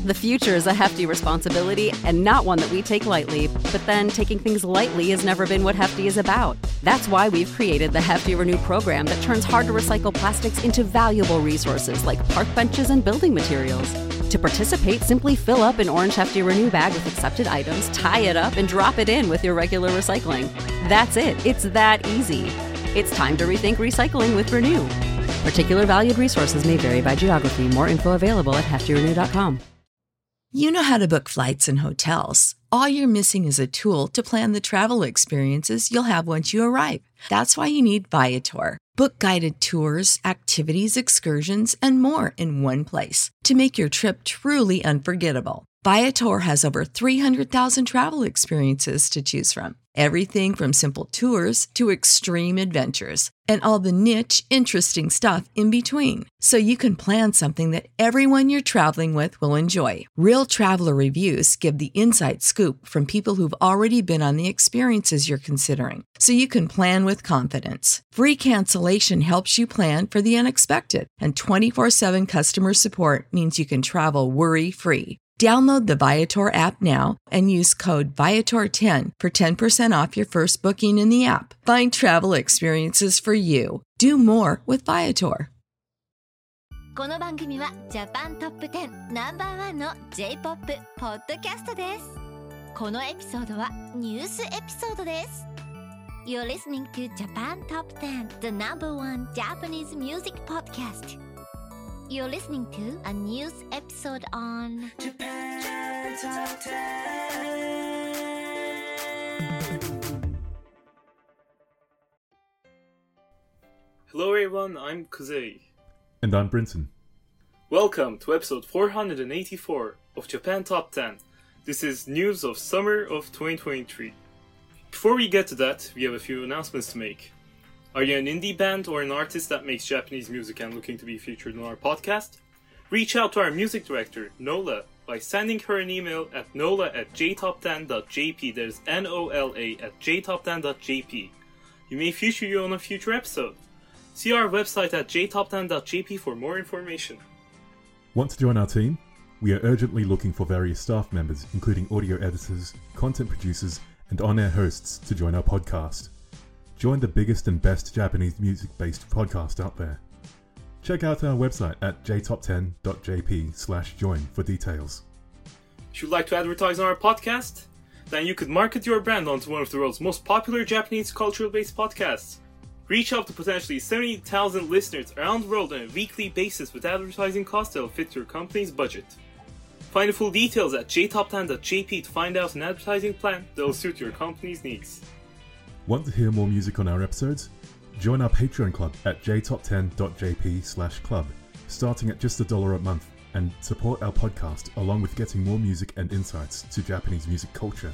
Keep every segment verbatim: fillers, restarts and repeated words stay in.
The future is a hefty responsibility and not one that we take lightly, but then taking things lightly has never been what Hefty is about. That's why we've created the Hefty Renew program that turns hard-to-recycle plastics into valuable resources like park benches and building materials. To participate, simply fill up an orange Hefty Renew bag with accepted items, tie it up, and drop it in with your regular recycling. That's it. It's that easy. It's time to rethink recycling with Renew. Particular valued resources may vary by geography. More info available at hefty renew dot com. You know how to book flights and hotels. All you're missing is a tool to plan the travel experiences you'll have once you arrive. That's why you need Viator. Book guided tours, activities, excursions, and more in one place to make your trip truly unforgettable. Viator has over three hundred thousand travel experiences to choose from. Everything from simple tours to extreme adventures and all the niche, interesting stuff in between. So you can plan something that everyone you're traveling with will enjoy. Real traveler reviews give the inside scoop from people who've already been on the experiences you're considering. So you can plan with confidence. Free cancellation helps you plan for the unexpected. And twenty-four seven customer support means you can travel worry-free. Download the Viator app now and use code Viator ten for ten percent off your first booking in the app. Find travel experiences for you. Do more with Viator. この番組はジャパントップテンナンバーワンの J-ポップ ポッドキャストです。このエピソードはニュースエピソードです。You're listening to Japan Top ten, the number one Japanese music podcast. You're listening to a news episode on Japan Top ten. Hello everyone, I'm Kuzei. And I'm Brinton. Welcome to episode four hundred eighty-four of Japan Top ten. This is news of summer of twenty twenty-three. Before we get to that, we have a few announcements to make. Are you an indie band or an artist that makes Japanese music and looking to be featured on our podcast? Reach out to our music director, Nola, by sending her an email at nola at j top ten dot j p. That is N O L A at j top ten dot j p. You may feature you on a future episode. See our website at j top ten dot j p for more information. Want to join our team? We are urgently looking for various staff members, including audio editors, content producers, and on-air hosts to join our podcast. Join the biggest and best Japanese music-based podcast out there. Check out our website at j top ten dot j p slash join for details. If you'd like to advertise on our podcast, then you could market your brand onto one of the world's most popular Japanese cultural-based podcasts. Reach out to potentially seventy thousand listeners around the world on a weekly basis with advertising costs that will fit your company's budget. Find the full details at j top ten dot j p to find out an advertising plan that will suit your company's needs. Want to hear more music on our episodes? Join our Patreon club at j top ten dot j p slash club, starting at just a dollar a month, and support our podcast along with getting more music and insights to Japanese music culture.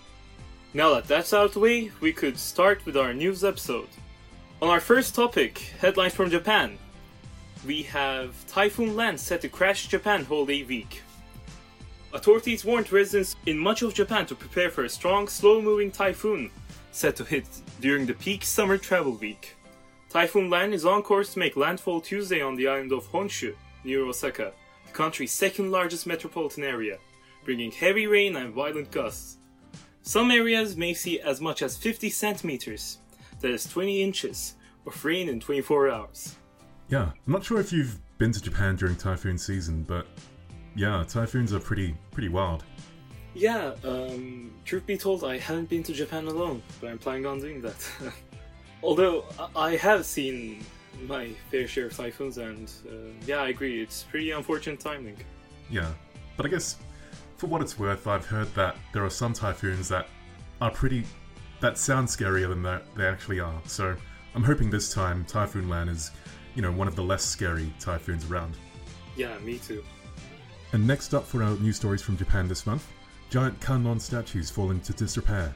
Now that that's out of the way, we could start with our news episode. On our first topic, headlines from Japan, we have Typhoon Lan set to crash Japan holiday week. Authorities warned residents in much of Japan to prepare for a strong, slow-moving typhoon set to hit during the peak summer travel week. Typhoon Lan is on course to make landfall Tuesday on the island of Honshu, near Osaka, the country's second largest metropolitan area, bringing heavy rain and violent gusts. Some areas may see as much as fifty centimeters, that is twenty inches, of rain in twenty-four hours. Yeah, I'm not sure if you've been to Japan during typhoon season, but yeah, typhoons are pretty pretty wild. Yeah, um, truth be told, I haven't been to Japan alone, but I'm planning on doing that. Although, I have seen my fair share of typhoons, and uh, yeah, I agree, it's pretty unfortunate timing. Yeah, but I guess, for what it's worth, I've heard that there are some typhoons that are pretty... that sound scarier than that they actually are, so I'm hoping this time Typhoon Lan is, you know, one of the less scary typhoons around. Yeah, me too. And next up for our news stories from Japan this month, giant Kannon statues fall into disrepair.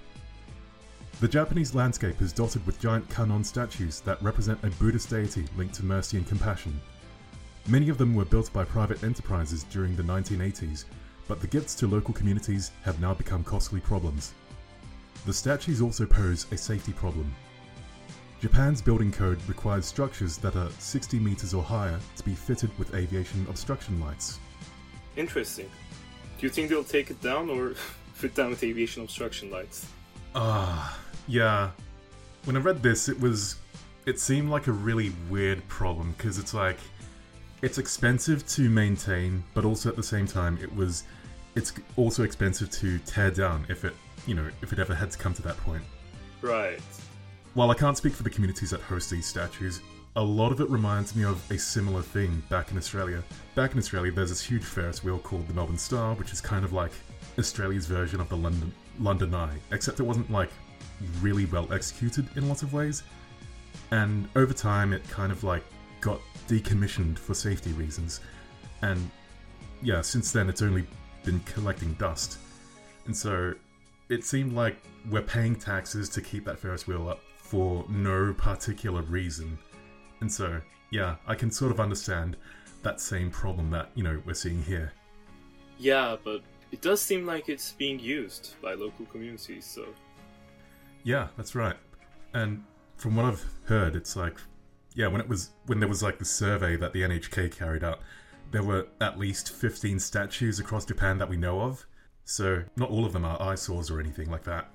The Japanese landscape is dotted with giant Kannon statues that represent a Buddhist deity linked to mercy and compassion. Many of them were built by private enterprises during the nineteen eighties, but the gifts to local communities have now become costly problems. The statues also pose a safety problem. Japan's building code requires structures that are sixty meters or higher to be fitted with aviation obstruction lights. Interesting. Do you think they'll take it down or fit down with aviation obstruction lights? Ah, uh, yeah. When I read this, it was... It seemed like a really weird problem, because it's like... It's expensive to maintain, but also at the same time, it was... It's also expensive to tear down if it, you know, if it ever had to come to that point. Right. While I can't speak for the communities that host these statues, a lot of it reminds me of a similar thing back in Australia. Back in Australia, there's this huge Ferris wheel called the Melbourne Star, which is kind of like Australia's version of the London London Eye, except it wasn't like really well executed in lots of ways. And over time, it kind of like got decommissioned for safety reasons. And yeah, since then, it's only been collecting dust. And so it seemed like we're paying taxes to keep that Ferris wheel up for no particular reason. And so, yeah, I can sort of understand that same problem that, you know, we're seeing here. Yeah, but it does seem like it's being used by local communities, so... Yeah, that's right. And from what I've heard, it's like, yeah, when it was when there was like the survey that the N H K carried out, there were at least fifteen statues across Japan that we know of. So not all of them are eyesores or anything like that.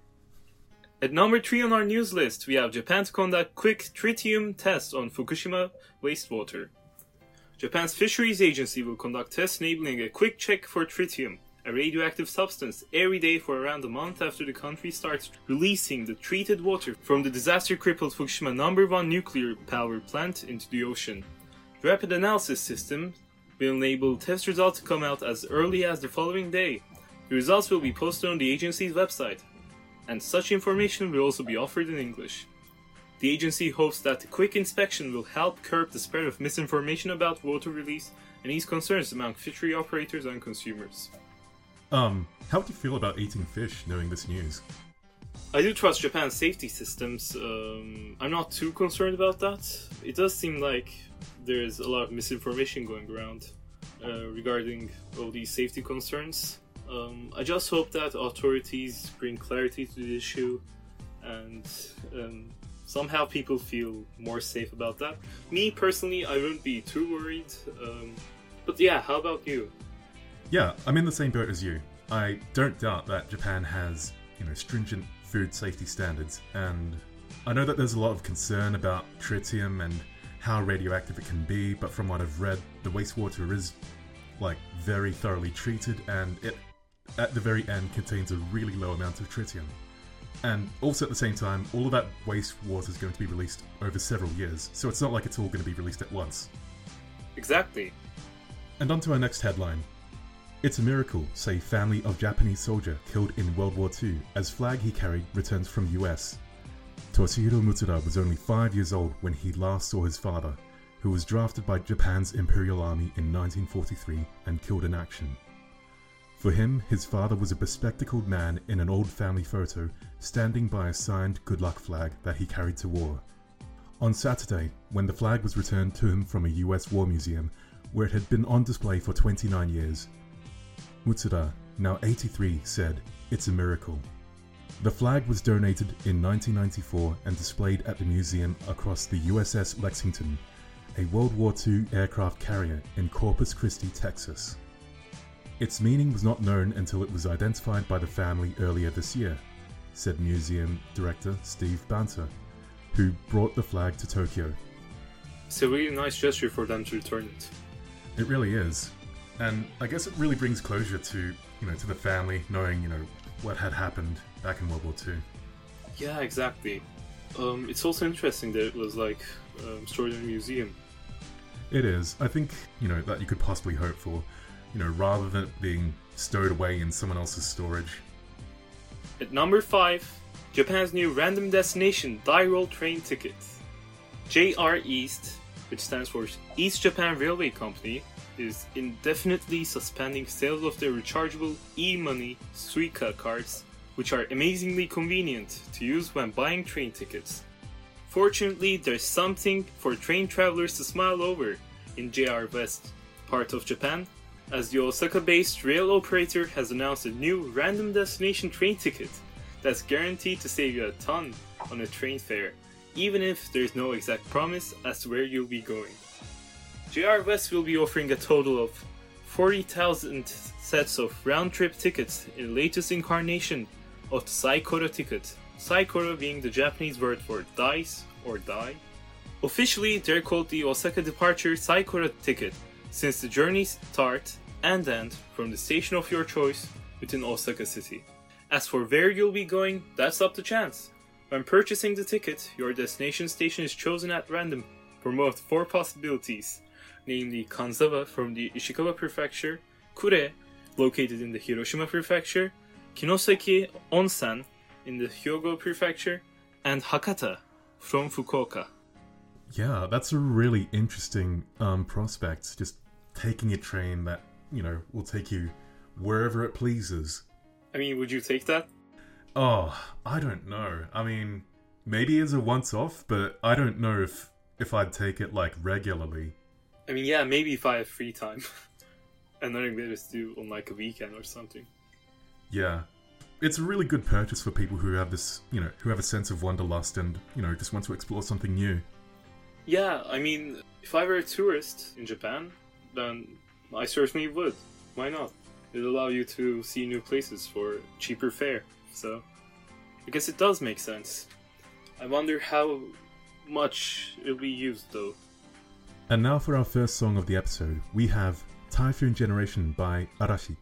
At number three on our news list, we have Japan to conduct quick tritium tests on Fukushima wastewater. Japan's Fisheries Agency will conduct tests enabling a quick check for tritium, a radioactive substance, every day for around a month after the country starts releasing the treated water from the disaster-crippled Fukushima number one nuclear power plant into the ocean. The rapid analysis system will enable test results to come out as early as the following day. The results will be posted on the agency's website, and such information will also be offered in English. The agency hopes that the quick inspection will help curb the spread of misinformation about water release and ease concerns among fishery operators and consumers. Um, how do you feel about eating fish knowing this news? I do trust Japan's safety systems. Um, I'm not too concerned about that. It does seem like there's a lot of misinformation going around uh, regarding all these safety concerns. Um, I just hope that authorities bring clarity to the issue and um, somehow people feel more safe about that. Me, personally, I wouldn't be too worried. Um, but yeah, how about you? Yeah, I'm in the same boat as you. I don't doubt that Japan has, you know, stringent food safety standards, and I know that there's a lot of concern about tritium and how radioactive it can be, but from what I've read, the wastewater is, like, very thoroughly treated, and it, at the very end, contains a really low amount of tritium. And also at the same time, all of that wastewater is going to be released over several years, so it's not like it's all going to be released at once. Exactly. And on to our next headline. It's a miracle, say family of Japanese soldier killed in World War Two as flag he carried returns from U S. Toshihiro Mutsuda was only five years old when he last saw his father, who was drafted by Japan's Imperial Army in nineteen forty-three and killed in action. For him, his father was a bespectacled man in an old family photo, standing by a signed good luck flag that he carried to war. On Saturday, when the flag was returned to him from a U S war museum, where it had been on display for twenty-nine years, Mutsuda, now eighty-three, said, "It's a miracle." The flag was donated in nineteen ninety-four and displayed at the museum across the U S S Lexington, a World War Two aircraft carrier in Corpus Christi, Texas. Its meaning was not known until it was identified by the family earlier this year, said museum director Steve Banter, who brought the flag to Tokyo. It's a really nice gesture for them to return it. It really is. And I guess it really brings closure to, you know, to the family, knowing, you know, what had happened back in World War Two. Yeah, exactly. Um, it's also interesting that it was, like, um, stored in a museum. It is. I think, you know, that you could possibly hope for, you know, rather than it being stowed away in someone else's storage. At number five, Japan's new random destination die roll train ticket. J R East, which stands for East Japan Railway Company, is indefinitely suspending sales of their rechargeable e-money Suica cards, which are amazingly convenient to use when buying train tickets. Fortunately, there's something for train travelers to smile over in J R West, part of Japan, as the Osaka-based rail operator has announced a new random destination train ticket that's guaranteed to save you a ton on a train fare, even if there's no exact promise as to where you'll be going. J R West will be offering a total of forty thousand sets of round-trip tickets in the latest incarnation of the Saikoro ticket, Saikoro being the Japanese word for dice or die. Officially, they're called the Osaka Departure Saikoro ticket, since the journeys start and end from the station of your choice within Osaka City. As for where you'll be going, that's up to chance. When purchasing the ticket, your destination station is chosen at random from both four possibilities, namely Kanzawa from the Ishikawa Prefecture, Kure, located in the Hiroshima Prefecture, Kinosaki Onsen in the Hyogo Prefecture, and Hakata from Fukuoka. Yeah, that's a really interesting um, prospect. Just taking a train that, you know, will take you wherever it pleases. I mean, would you take that? Oh, I don't know. I mean, maybe as a once-off, but I don't know if, if I'd take it, like, regularly. I mean, yeah, maybe if I have free time. And nothing better to do on, like, a weekend or something. Yeah. It's a really good purchase for people who have this, you know, who have a sense of wanderlust and, you know, just want to explore something new. Yeah, I mean, if I were a tourist in Japan, then I certainly would. Why not? It'll allow you to see new places for cheaper fare, so I guess it does make sense. I wonder how much it'll be used, though. And now for our first song of the episode, we have Typhoon Generation by Arashi.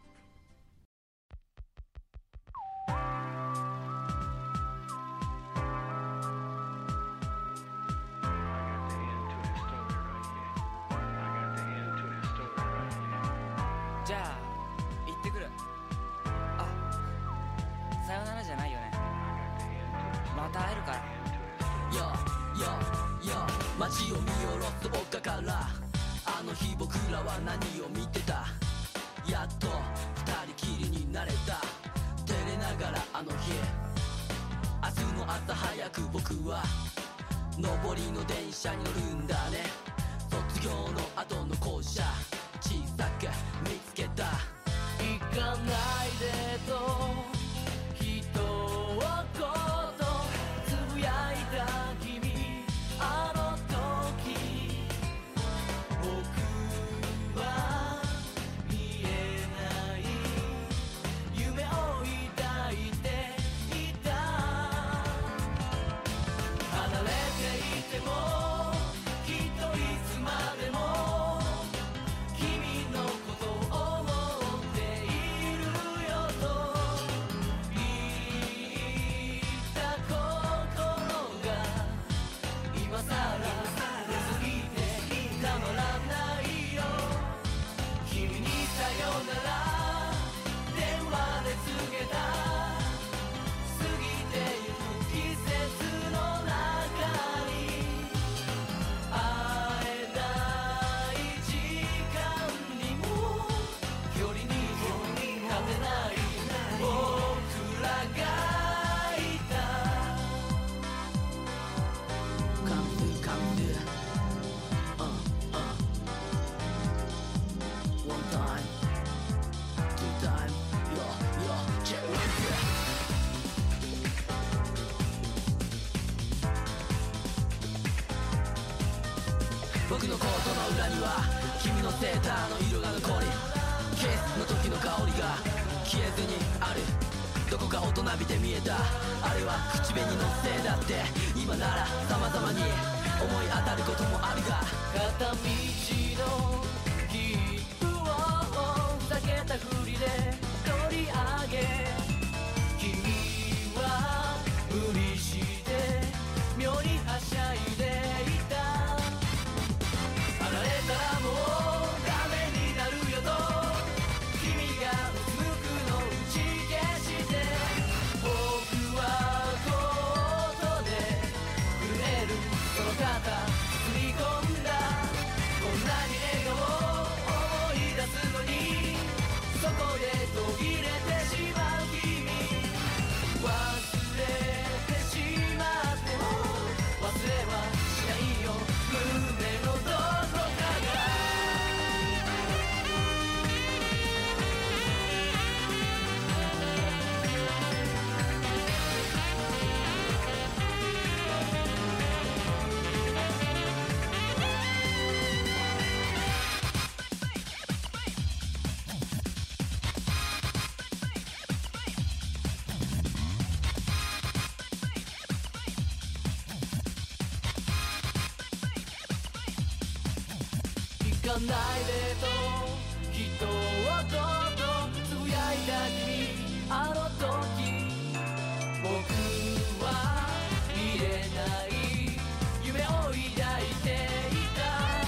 かないでときっととつぶやいた君あの時僕は見れない夢を抱いていた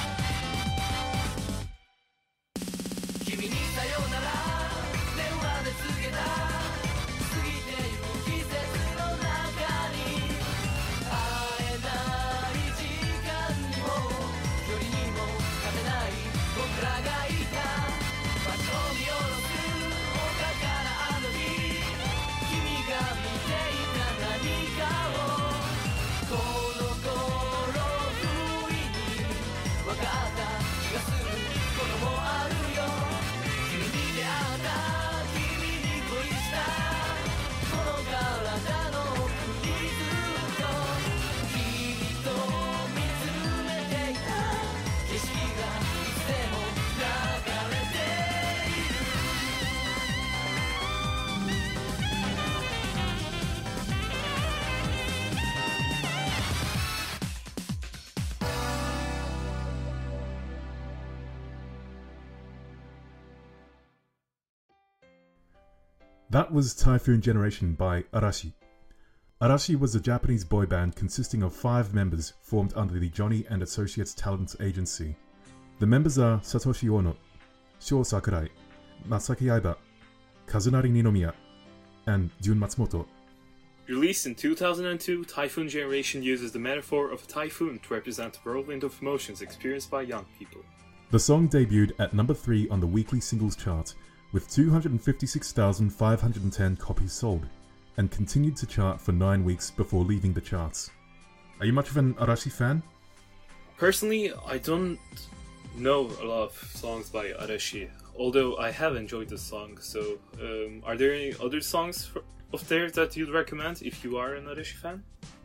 君にさよなら電話で告げた過ぎてゆく季節の中に会えない時間にも距離にも勝てない僕らがいた街を見下ろす丘からあの日君が見ていた何かをこの頃不意に分かった気がすることもあるよ君に出会った君に恋したこの体の奥にずっときっと見つめていた景色がいつでも流れている That was Typhoon Generation by Arashi. Arashi was a Japanese boy band consisting of five members formed under the Johnny and Associates Talent Agency. The members are Satoshi Ono, Sho Sakurai, Masaki Aiba, Kazunari Ninomiya, and Jun Matsumoto. Released in two thousand two, Typhoon Generation uses the metaphor of a typhoon to represent the whirlwind of emotions experienced by young people. The song debuted at number three on the weekly singles chart with two hundred fifty-six thousand five hundred ten copies sold, and continued to chart for nine weeks before leaving the charts. Are you much of an Arashi fan? Personally, I don't know a lot of songs by Arashi, although I have enjoyed the song, so um, are there any other songs for, of theirs that you'd recommend if you are an Arashi fan?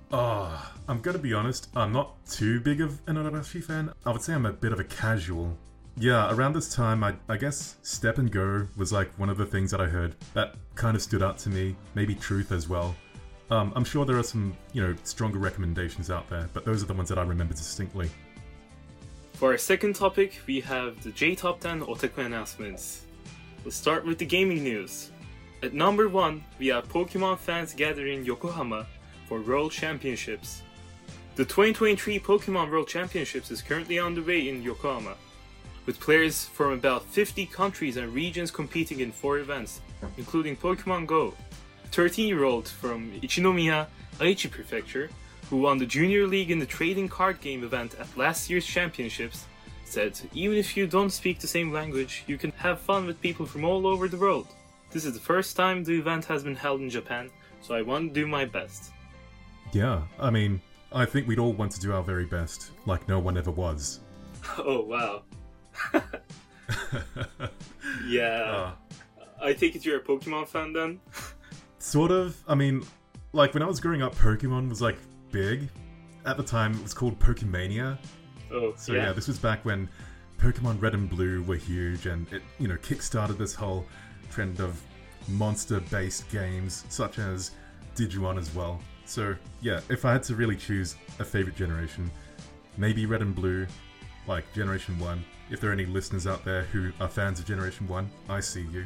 Ah, oh, I'm gonna be honest, I'm not too big of an Arashi fan. I would say I'm a bit of a casual. Yeah, around this time, I, I guess Step and Go was like one of the things that I heard that kind of stood out to me, maybe Truth as well. Um, I'm sure there are some, you know, stronger recommendations out there, but those are the ones that I remember distinctly. For our second topic, we have the J Top ten Otaku announcements. Let's start with the gaming news. At number one, we have Pokemon fans gathering in Yokohama for World Championships. The twenty twenty-three Pokemon World Championships is currently underway in Yokohama, with players from about fifty countries and regions competing in four events, including Pokemon Go. A thirteen-year-old from Ichinomiya, Aichi Prefecture, who won the Junior League in the trading card game event at last year's championships, said, "Even if you don't speak the same language, you can have fun with people from all over the world. This is the first time the event has been held in Japan, so I want to do my best." Yeah, I mean, I think we'd all want to do our very best, like no one ever was. Oh, wow. Yeah. Uh, I take it you're a Pokemon fan then? Sort of. I mean, like when I was growing up, Pokemon was like big. At the time, it was called Pokemania. Oh, so yeah. yeah, this was back when Pokemon Red and Blue were huge, and it, you know, kickstarted this whole trend of monster-based games, such as Digimon as well. So yeah, if I had to really choose a favorite generation, maybe Red and Blue, like Generation one. If there are any listeners out there who are fans of Generation one, I see you.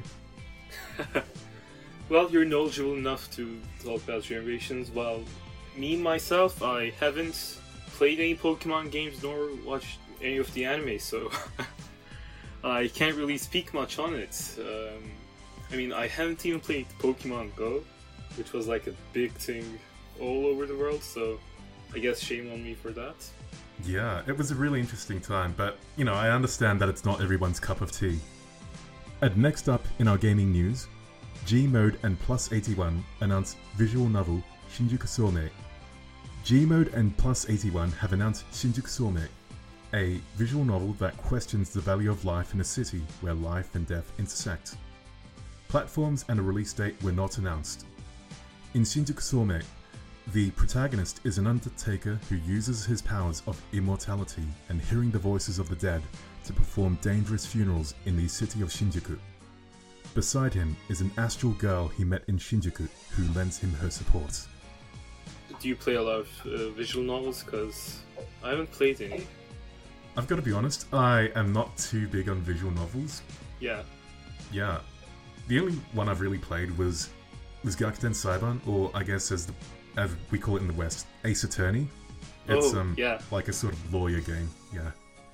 Well, you're knowledgeable enough to talk about generations, while me, myself, I haven't played any Pokemon games nor watched any of the anime, so I can't really speak much on it. Um, I mean, I haven't even played Pokemon Go, which was like a big thing all over the world, so I guess shame on me for that. Yeah, it was a really interesting time, but, you know, I understand that it's not everyone's cup of tea. And next up in our gaming news, Gmode and Plus eighty-one announced visual novel Shinjuku Soumei. Gmode and Plus eighty-one have announced Shinjuku Soumei, a visual novel that questions the value of life in a city where life and death intersect. Platforms and a release date were not announced. In Shinjuku Soumei, the protagonist is an undertaker who uses his powers of immortality and hearing the voices of the dead to perform dangerous funerals in the city of Shinjuku. Beside him is an astral girl he met in Shinjuku who lends him her support. Do you play a lot of uh, visual novels? Because I haven't played any. I've got to be honest, I am not too big on visual novels. Yeah. Yeah. The only one I've really played was was Gakuten Saiban, or I guess as the, as we call it in the West, Ace Attorney. It's Oh, um yeah. like a sort of lawyer game. Yeah.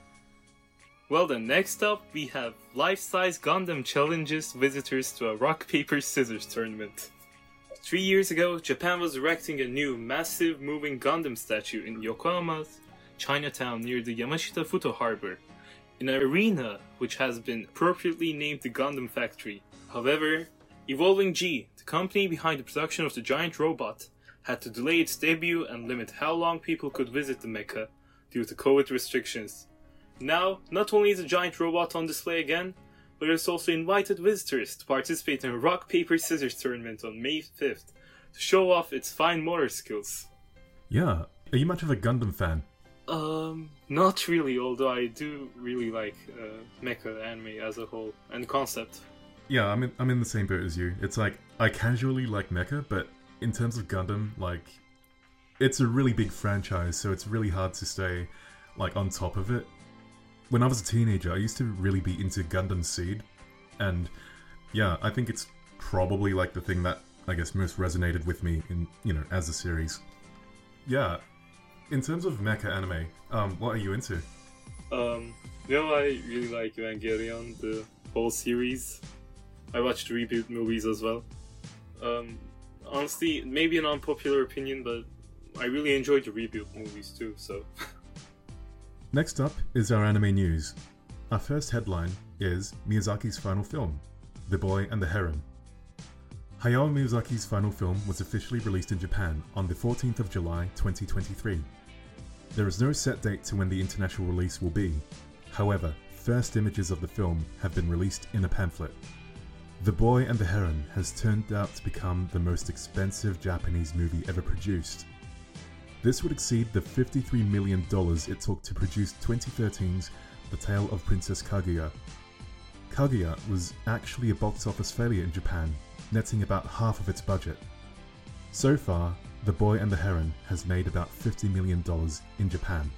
Well then, next up we have life-size Gundam challenges visitors to a rock, paper, scissors tournament. Three years ago, Japan was erecting a new, massive moving Gundam statue in Yokohama's Chinatown near the Yamashita Futo Harbor, in an arena which has been appropriately named the Gundam Factory. However, Evolving G, the company behind the production of the giant robot, had to delay its debut and limit how long people could visit the mecha due to COVID restrictions. Now, not only is the giant robot on display again, but it's also invited visitors to participate in a rock, paper, scissors tournament on May fifth to show off its fine motor skills. Yeah. Are you much of a Gundam fan? Um, not really, although I do really like uh, mecha anime as a whole and concept. Yeah, I'm in, I'm in the same boat as you. It's like, I casually like mecha, but in terms of Gundam, like, it's a really big franchise, so it's really hard to stay, like, on top of it. When I was a teenager, I used to really be into Gundam Seed, and yeah, I think it's probably like the thing that, I guess, most resonated with me in, you know, as a series. Yeah, in terms of mecha anime, um, what are you into? Um, you know, I really like Evangelion, the whole series. I watched the reboot movies as well. Um, honestly, maybe an unpopular opinion, but I really enjoyed the reboot movies too, so... Next up is our anime news. Our first headline is Miyazaki's final film, The Boy and the Heron. Hayao Miyazaki's final film was officially released in Japan on the fourteenth of July twenty twenty-three. There is no set date to when the international release will be. However, first images of the film have been released in a pamphlet. The Boy and the Heron has turned out to become the most expensive Japanese movie ever produced. This would exceed the fifty-three million dollars it took to produce twenty thirteen's The Tale of Princess Kaguya. Kaguya was actually a box office failure in Japan, netting about half of its budget. So far, The Boy and the Heron has made about fifty million dollars in Japan.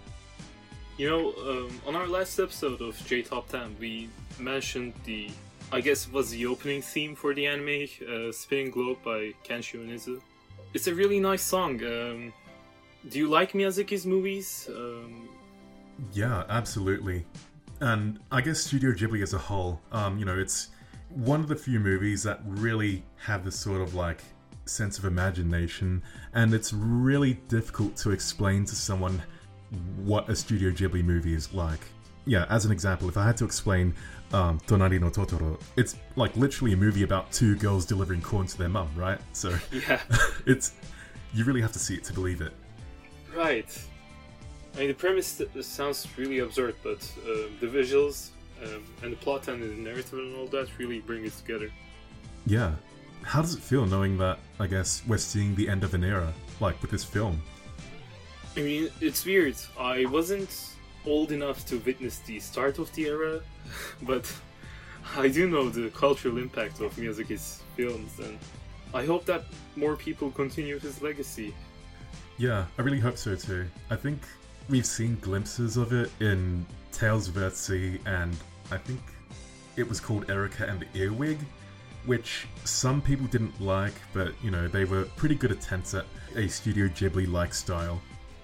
You know, um, on our last episode of J Top ten, we mentioned the, I guess it was the opening theme for the anime, uh, Spinning Globe by Kenshi Onizu. It's a really nice song. Um, do you like Miyazaki's movies? Um, Yeah, absolutely. And I guess Studio Ghibli as a whole, um, you know, it's one of the few movies that really have this sort of like sense of imagination, and it's really difficult to explain to someone what a Studio Ghibli movie is like. Yeah, as an example, if I had to explain um, Tonari no Totoro, it's like literally a movie about two girls delivering corn to their mum, right? So yeah. it's you really have to see it to believe it. Right. I mean, the premise sounds really absurd, but uh, the visuals um, and the plot and the narrative and all that really bring it together. Yeah. How does it feel knowing that, I guess, we're seeing the end of an era, like with this film? I mean, it's weird. I wasn't old enough to witness the start of the era, but I do know the cultural impact of Miyazaki's films, and I hope that more people continue his legacy. Yeah, I really hope so too. I think we've seen glimpses of it in Tales of Earthsea, and I think it was called Erica and the Earwig, which some people didn't like, but you know, they were pretty good attempts at a Studio Ghibli-like style.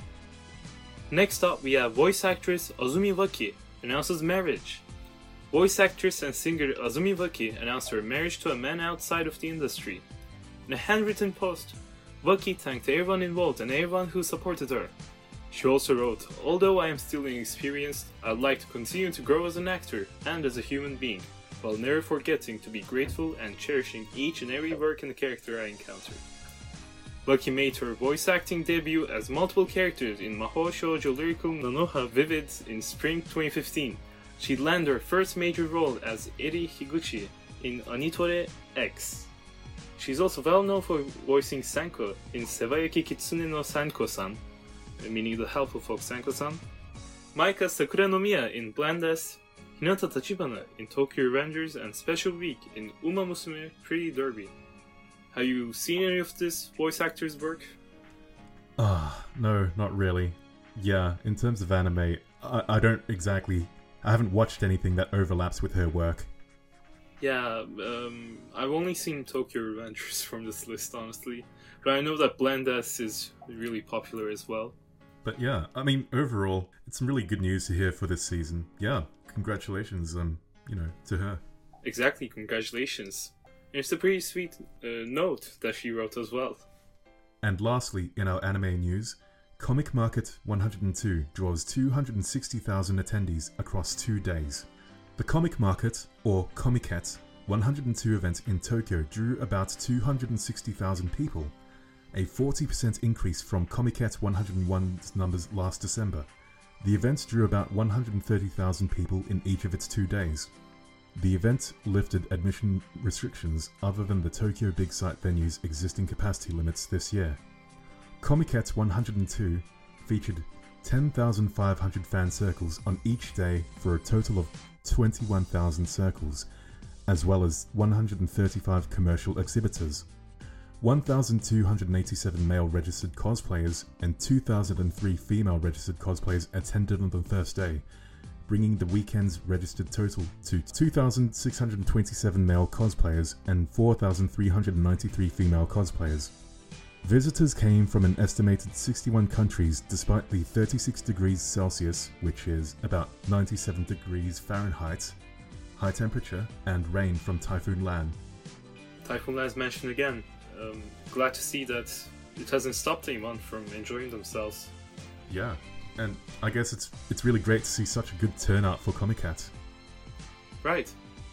Next up, we have voice actress Azumi Waki announces marriage. Voice actress and singer Azumi Waki announced her marriage to a man outside of the industry. In a handwritten post, Waki thanked everyone involved and everyone who supported her. She also wrote, "Although I am still inexperienced, I'd like to continue to grow as an actor and as a human being, while never forgetting to be grateful and cherishing each and every work and character I encounter." Waki made her voice acting debut as multiple characters in Mahou Shoujo Lyrical Nanoha Vivid in spring twenty fifteen. She landed her first major role as Eri Higuchi in Anitore X. She's also well known for voicing Sanko in Sebayaki Kitsune no Sanko-san, meaning the helpful folk Sanko-san, Maika Sakuranomiya in Blandas, Hinata Tachibana in Tokyo Rangers, and Special Week in Uma Musume Pretty Derby. Have you seen any of this voice actor's work? Ah, no, not really. Yeah, in terms of anime, I, I don't exactly... I haven't watched anything that overlaps with her work. Yeah, um, I've only seen Tokyo Revengers from this list, honestly. But I know that Blend S is really popular as well. But yeah, I mean, overall, it's some really good news to hear for this season. Yeah, congratulations, um, you know, to her. Exactly, congratulations. And it's a pretty sweet uh, note that she wrote as well. And lastly, in our anime news, Comic Market one hundred two draws two hundred sixty thousand attendees across two days. The Comic Market, or Comiket, one hundred two event in Tokyo drew about two hundred sixty thousand people, a forty percent increase from Comiket one hundred one's numbers last December. The event drew about one hundred thirty thousand people in each of its two days. The event lifted admission restrictions other than the Tokyo Big Sight venue's existing capacity limits this year. Comiket one hundred two featured ten thousand five hundred fan circles on each day for a total of twenty-one thousand circles, as well as one hundred thirty-five commercial exhibitors. one thousand two hundred eighty-seven male registered cosplayers and two thousand three female registered cosplayers attended on the first day, bringing the weekend's registered total to two thousand six hundred twenty-seven male cosplayers and four thousand three hundred ninety-three female cosplayers. Visitors came from an estimated sixty-one countries despite the thirty-six degrees Celsius, which is about ninety-seven degrees Fahrenheit, high temperature, and rain from Typhoon Lan. Typhoon Lan's mentioned again. Um, glad to see that it hasn't stopped anyone from enjoying themselves. Yeah, and I guess it's it's really great to see such a good turnout for Comiket. Right.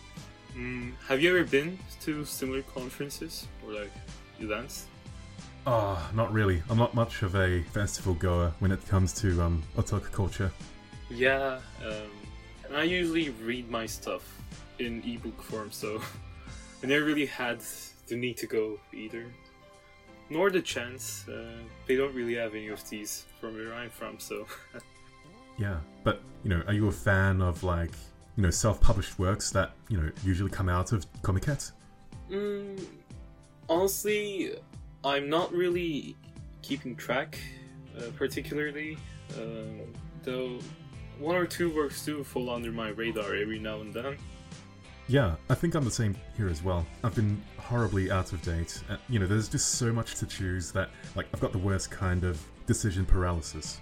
Mm, have you ever been to similar conferences or like events? Oh, not really. I'm not much of a festival goer when it comes to um, otaku culture. Yeah, um, and I usually read my stuff in ebook form, so I never really had the need to go either. Nor the chance. Uh, they don't really have any of these from where I'm from, so... Yeah, but, you know, are you a fan of, like, you know, self-published works that, you know, usually come out of Comiket? Mm, honestly... I'm not really keeping track, uh, particularly, uh, though one or two works do fall under my radar every now and then. Yeah, I think I'm the same here as well. I've been horribly out of date. Uh, you know, there's just so much to choose that, like, I've got the worst kind of decision paralysis.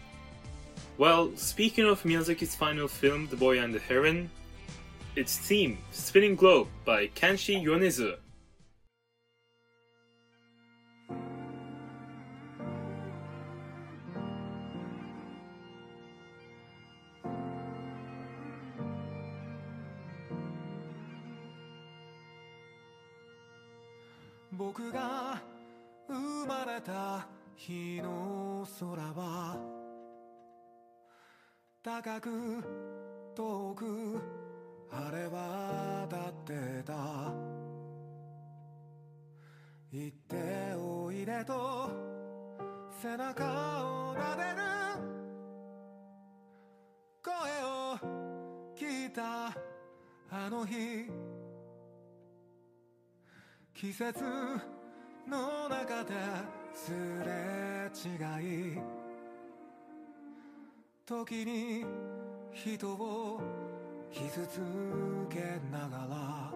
Well, speaking of Miyazaki's final film, The Boy and the Heron, its theme, Spinning Globe by Kenshi Yonezu. 僕が生まれた日の空は高く遠く晴れ渡ってた行っておいでと背中を撫でる声を聞いたあの日季節の中ですれ違い時に人を傷つけながら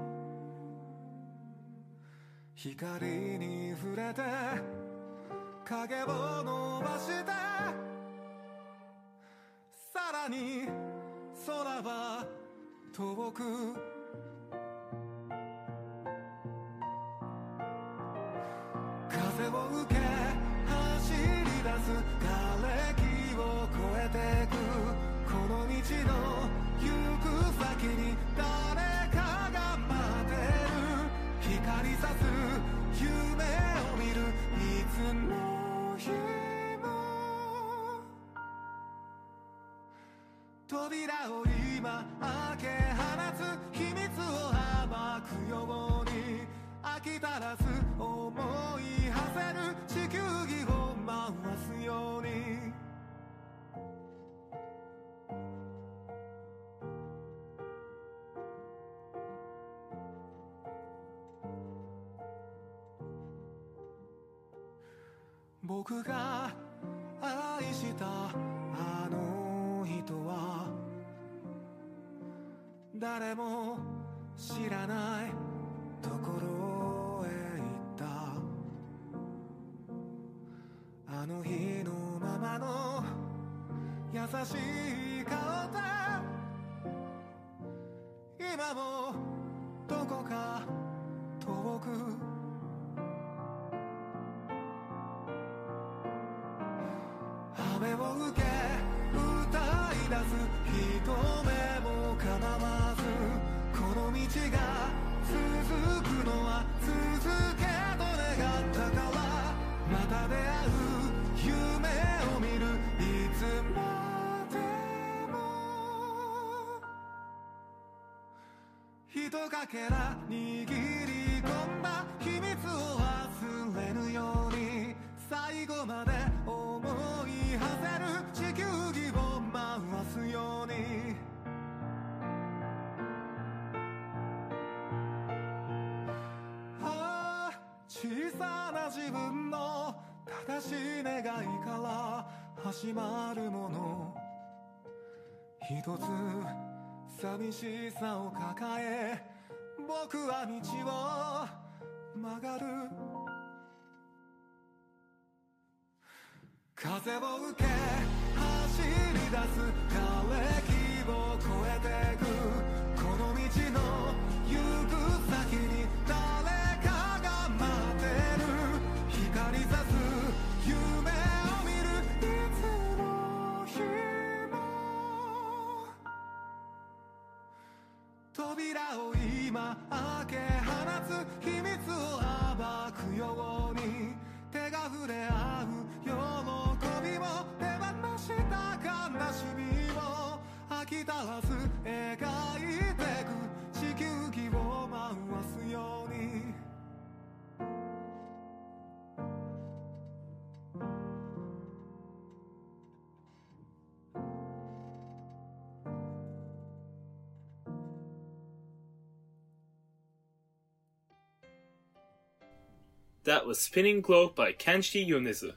光に触れて影を伸ばしてさらに空は遠く風を受け走り出す枯れ木を越えてくこの道の行く先に誰かが待ってる光さす夢を見るいつの日も扉を今開け放つ秘密を暴くように飽き足らず思い馳せる地球儀を回すように僕が愛したあの人は誰も知らないところへ行ったあの日のままの優しい顔で今もどこか遠く雨を受け歌い出す一目も構わずこの道が続くのは続けと願ったからまた出会う夢を見るいつまでもひとかけら握り込んだ秘密を忘れぬように最後まで思い馳せる地球儀を回すようにああ小さな自分の正しい願いから始まるもの一つ寂しさを抱え僕は道を曲がる風を受け走り出す枯れ木を越えてくこの道の行く先に誰かが待ってる光さす夢を見るいつの日も扉を今開け放つ秘密を暴くように手が触れ合う喜びも手放した悲しみも飽き足らず描いてく地球儀を回すように That was Spinning Globe by Kenshi Yonezu.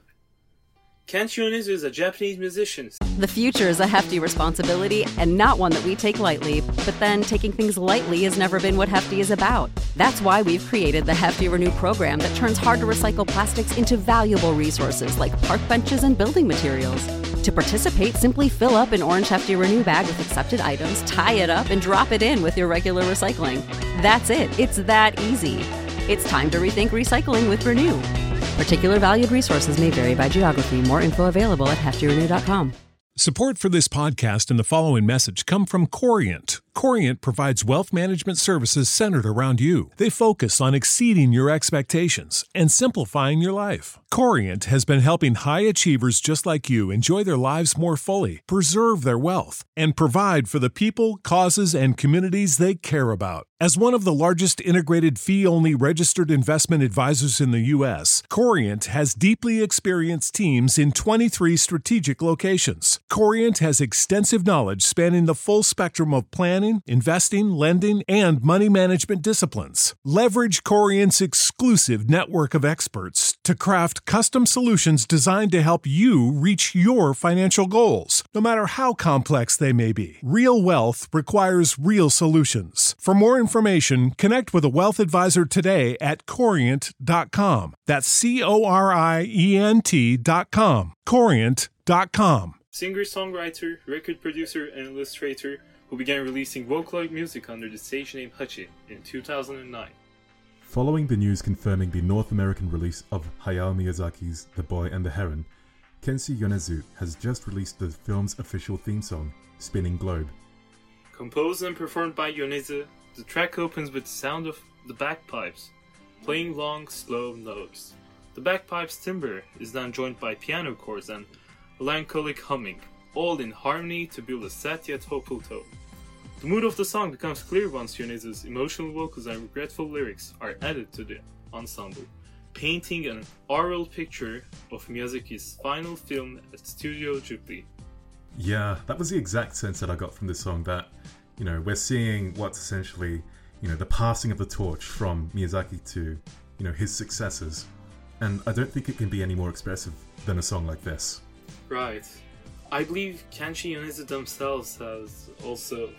Kenshi Yonezu is a Japanese musician. The future is a hefty responsibility and not one that we take lightly, but then taking things lightly has never been what Hefty is about. That's why we've created the Hefty Renew program that turns hard-to-recycle plastics into valuable resources like park benches and building materials. To participate, simply fill up an orange Hefty Renew bag with accepted items, tie it up, and drop it in with your regular recycling. That's it. It's that easy. It's time to rethink recycling with Renew. Particular valued resources may vary by geography. More info available at hefty renew dot com. Support for this podcast and the following message come from Corient. Corient provides wealth management services centered around you. They focus on exceeding your expectations and simplifying your life. Corient has been helping high achievers just like you enjoy their lives more fully, preserve their wealth, and provide for the people, causes, and communities they care about. As one of the largest integrated fee-only registered investment advisors in the U S, Corient has deeply experienced teams in twenty-three strategic locations. Corient has extensive knowledge spanning the full spectrum of planning, investing, lending, and money management disciplines. Leverage Corient's exclusive network of experts to craft custom solutions designed to help you reach your financial goals, no matter how complex they may be. Real wealth requires real solutions. For more information, connect with a wealth advisor today at corient dot com. That's C O R I E N T dot com. corient dot com. Singer-songwriter, record producer, and illustrator who began releasing Vocaloid music under the stage name Hachi in two thousand nine. Following the news confirming the North American release of Hayao Miyazaki's The Boy and the Heron, Kenshi Yonezu has just released the film's official theme song, Spinning Globe. Composed and performed by Yonezu, the track opens with the sound of the bagpipes, playing long, slow notes. The bagpipes' timbre is then joined by piano chords and melancholic humming, all in harmony to build a sad yet hopeful tone. The mood of the song becomes clear once Yonezu's emotional vocals and regretful lyrics are added to the ensemble, painting an oral picture of Miyazaki's final film at Studio Ghibli. Yeah, that was the exact sense that I got from this song, that, you know, we're seeing what's essentially, you know, the passing of the torch from Miyazaki to, you know, his successors. And I don't think it can be any more expressive than a song like this. Right. I believe Kenshi Yonezu themselves has also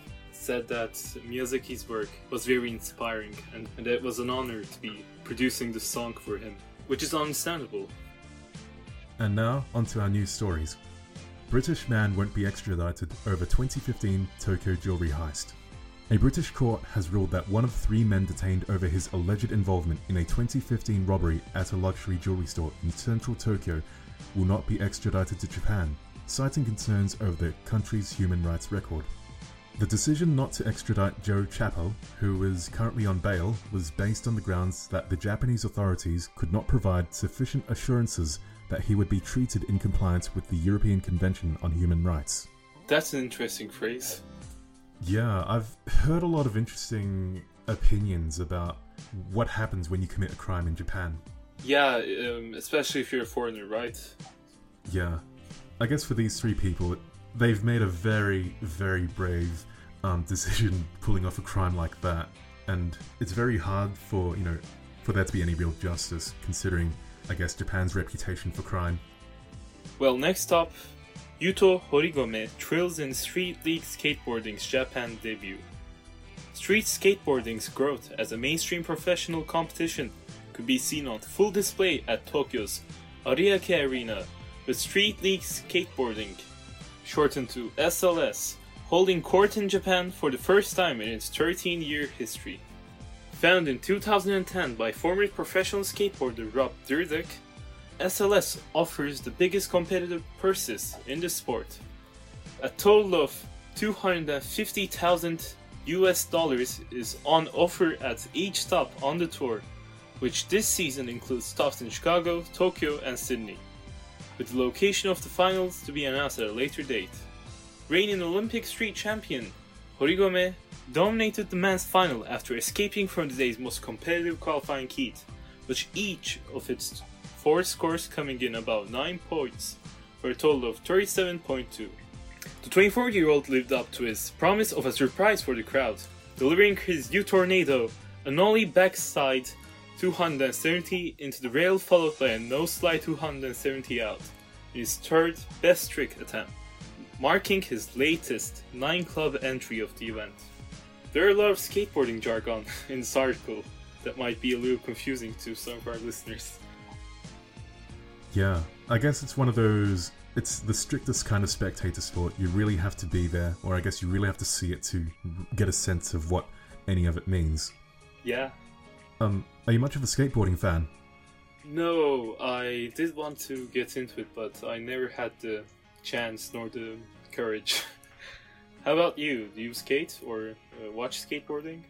said that Miyazaki's work was very inspiring and, and it was an honor to be producing the song for him, which is understandable. And now, onto our news stories. British man won't be extradited over twenty fifteen Tokyo jewellery heist. A British court has ruled that one of three men detained over his alleged involvement in a twenty fifteen robbery at a luxury jewellery store in central Tokyo will not be extradited to Japan, citing concerns over the country's human rights record. The decision not to extradite Joe Chappell, who is currently on bail, was based on the grounds that the Japanese authorities could not provide sufficient assurances that he would be treated in compliance with the European Convention on Human Rights. That's an interesting phrase. Yeah, I've heard a lot of interesting opinions about what happens when you commit a crime in Japan. Yeah, um, especially if you're a foreigner, right? Yeah. I guess for these three people, they've made a very, very brave um, decision pulling off a crime like that. And it's very hard for, you know, for there to be any real justice, considering, I guess, Japan's reputation for crime. Well, next up, Yuto Horigome thrills in Street League Skateboarding's Japan debut. Street skateboarding's growth as a mainstream professional competition could be seen on full display at Tokyo's Ariake Arena, with Street League Skateboarding, shortened to S L S, holding court in Japan for the first time in its thirteen-year history. Founded in two thousand ten by former professional skateboarder Rob Dyrdek, S L S offers the biggest competitive purses in the sport. A total of two hundred fifty thousand U S dollars is on offer at each stop on the tour, which this season includes stops in Chicago, Tokyo, and Sydney, with the location of the finals to be announced at a later date. Reigning Olympic street champion, Horigome dominated the men's final after escaping from the day's most competitive qualifying heat, with each of its four scores coming in about nine points, for a total of thirty-seven point two. The twenty-four-year-old lived up to his promise of a surprise for the crowd, delivering his U-Tornado, a nollie backside two hundred seventy into the rail followed by a no-slide two hundred seventy out, in his third best trick attempt, marking his latest nine-club entry of the event. There are a lot of skateboarding jargon in this article that might be a little confusing to some of our listeners. Yeah, I guess it's one of those, it's the strictest kind of spectator sport. You really have to be there, or I guess you really have to see it to get a sense of what any of it means. Yeah. Um, are you much of a skateboarding fan? No, I did want to get into it, but I never had the chance nor the courage. How about you? Do you skate or uh, watch skateboarding?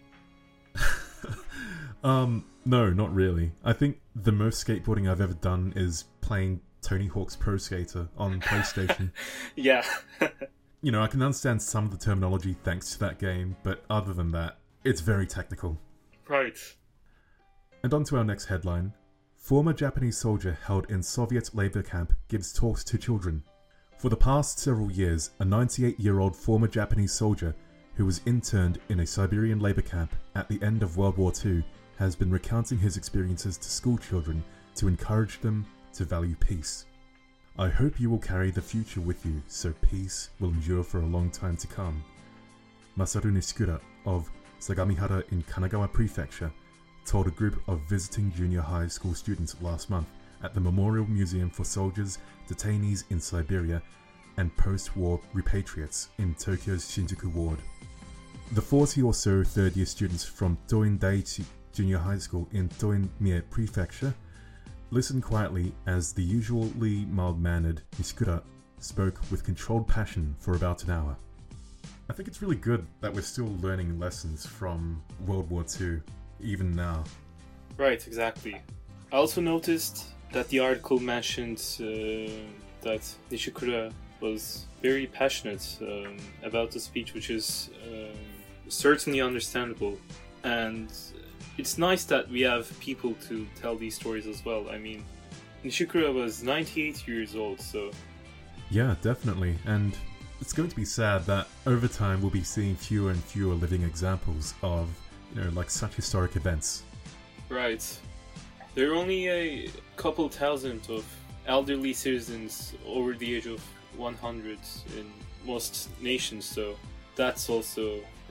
um, no, not really. I think the most skateboarding I've ever done is playing Tony Hawk's Pro Skater on PlayStation. Yeah. You know, I can understand some of the terminology thanks to that game, but other than that, it's very technical. Right. And on to our next headline. Former Japanese soldier held in Soviet labor camp gives talks to children. For the past several years, a ninety-eight-year-old former Japanese soldier who was interned in a Siberian labor camp at the end of World War Two has been recounting his experiences to school children to encourage them to value peace. I hope you will carry the future with you so peace will endure for a long time to come. Masaru Nishikura of Sagamihara in Kanagawa Prefecture told a group of visiting junior high school students last month at the Memorial Museum for Soldiers, Detainees in Siberia, and Post-War Repatriates in Tokyo's Shinjuku ward. The forty or so third-year students from Toin Daiichi Junior High School in Toin Mie Prefecture listened quietly as the usually mild-mannered Nishikura spoke with controlled passion for about an hour. I think it's really good that we're still learning lessons from World War Two, even now. Right, exactly. I also noticed that the article mentioned uh, that Nishikura was very passionate um, about the speech, which is uh, certainly understandable. And it's nice that we have people to tell these stories as well. I mean, Nishikura was ninety-eight years old, so... Yeah, definitely. And it's going to be sad that over time we'll be seeing fewer and fewer living examples of, you know, like such historic events. Right. There are only a couple thousand of elderly citizens over the age of one hundred in most nations, so that's also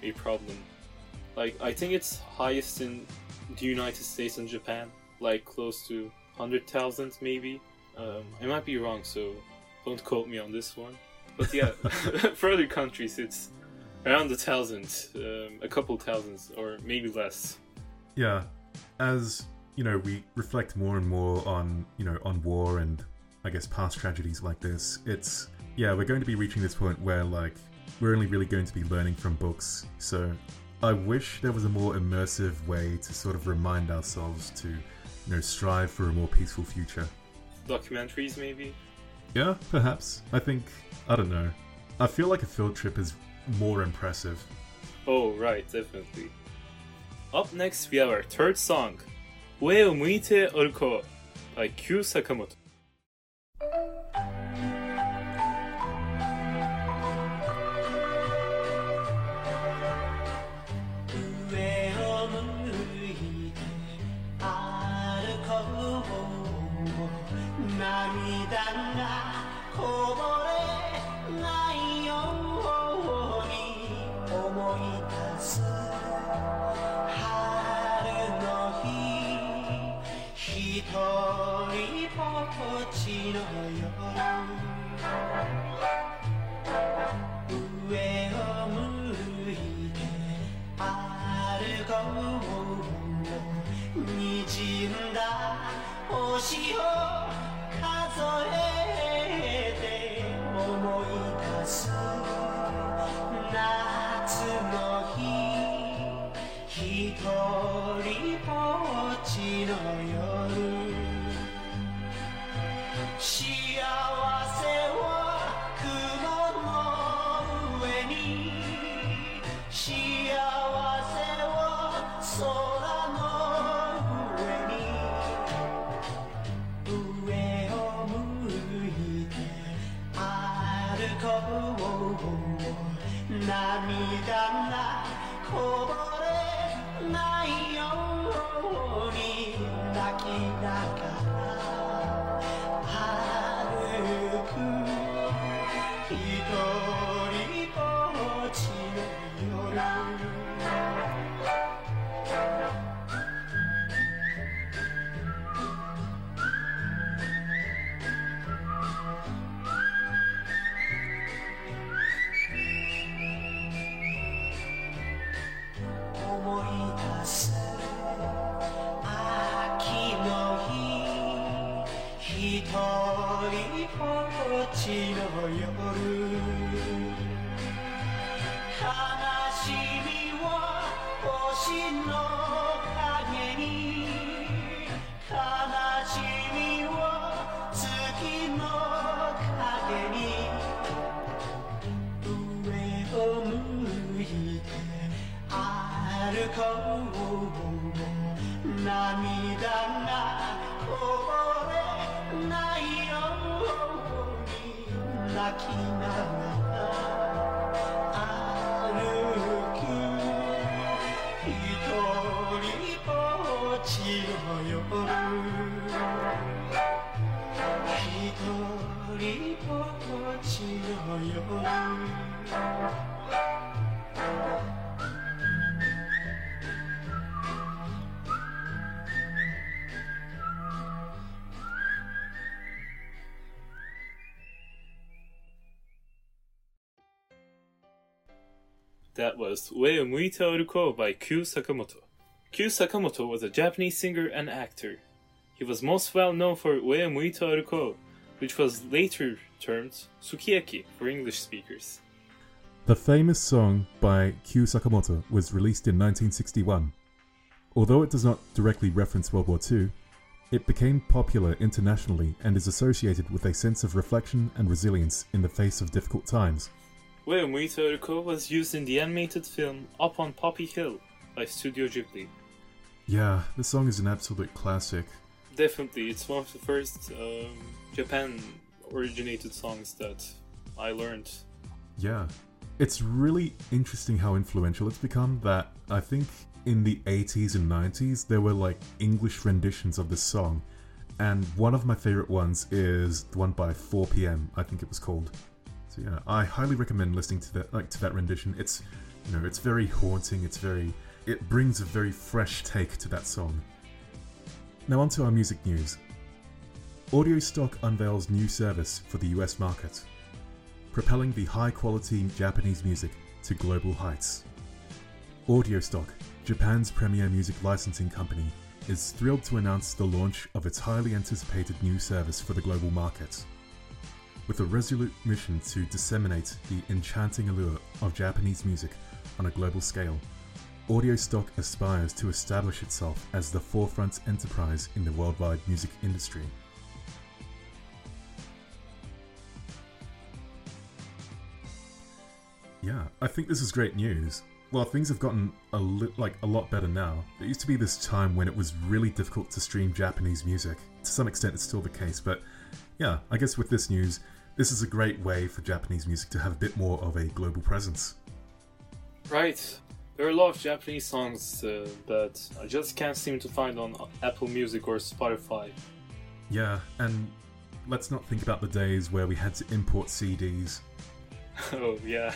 a problem. Like, I think it's highest in the United States and Japan, like close to one hundred thousand maybe. Um, I might be wrong, so don't quote me on this one. But yeah, for other countries it's around a thousand, um, a couple thousands, or maybe less. Yeah, as, you know, we reflect more and more on, you know, on war and, I guess, past tragedies like this, it's, yeah, we're going to be reaching this point where, like, we're only really going to be learning from books, so I wish there was a more immersive way to sort of remind ourselves to, you know, strive for a more peaceful future. Documentaries, maybe? Yeah, perhaps. I think, I don't know. I feel like a field trip is more impressive. Oh, right, definitely. Up next, we have our third song, Ue o Muite Oruko by Kyu Sakamoto. 星を数えて思い出す夏の日ひとりぼっちの夜幸せは雲の上に幸せは空の涙がこぼれないように泣きながら歩く一人ぼっちの夜 That was Ue o Muite Oruko by Kyu Sakamoto. Kyu Sakamoto was a Japanese singer and actor. He was most well known for Ue o Muite Oruko, which was later termed Sukiyaki for English speakers. The famous song by Kyu Sakamoto was released in nineteen sixty-one. Although it does not directly reference World War Two, it became popular internationally and is associated with a sense of reflection and resilience in the face of difficult times. Ue o Muite Oruko was used in the animated film Up on Poppy Hill by Studio Ghibli. Yeah, this song is an absolute classic. Definitely, it's one of the first um, Japan-originated songs that I learned. Yeah, it's really interesting how influential it's become that I think in the eighties and nineties there were like English renditions of this song, and one of my favorite ones is the one by four p m, I think it was called. So yeah, I highly recommend listening to that, like to that rendition. It's You know, it's very haunting, it's very... It brings a very fresh take to that song. Now on to our music news. Audiostock unveils new service for the U S market, propelling the high-quality Japanese music to global heights. Audiostock, Japan's premier music licensing company, is thrilled to announce the launch of its highly anticipated new service for the global market. With a resolute mission to disseminate the enchanting allure of Japanese music on a global scale, Audiostock aspires to establish itself as the forefront enterprise in the worldwide music industry. Yeah, I think this is great news. Well, things have gotten a li- like a lot better now. There used to be this time when it was really difficult to stream Japanese music. To some extent, it's still the case, but yeah, I guess with this news, this is a great way for Japanese music to have a bit more of a global presence. Right. There are a lot of Japanese songs uh, that I just can't seem to find on Apple Music or Spotify. Yeah, and let's not think about the days where we had to import C Ds. Oh, yeah.